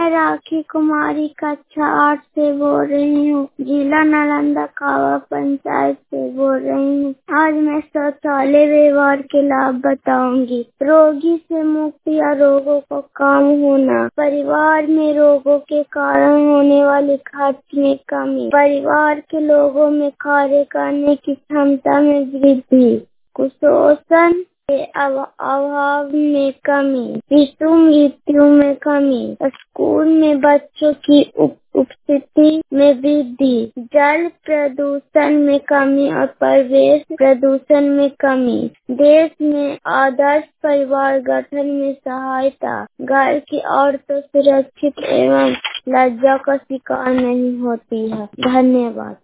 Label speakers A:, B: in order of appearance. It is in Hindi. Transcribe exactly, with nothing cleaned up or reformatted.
A: मैं राखी कुमारी कक्षा आठ से बोल रही हूँ। जिला नालंदा कावा पंचायत से बोल रही हूँ। आज मैं शौचालय व्यवहार के लाभ बताऊंगी। रोगी से मुक्ति या रोगों को कम होना, परिवार में रोगों के कारण होने वाले खर्च में कमी, परिवार के लोगों में कार्य करने की क्षमता में वृद्धि, कुपोषण के अभाव में कमी, शिशु मृत्यु में कमी, स्कूल में बच्चों की उप उपस्थिति में वृद्धि, जल प्रदूषण में कमी और परिवेश प्रदूषण में कमी, देश में आदर्श परिवार गठन में सहायता, घर की औरतें सुरक्षित एवं लज्जा का शिकार नहीं होती है। धन्यवाद।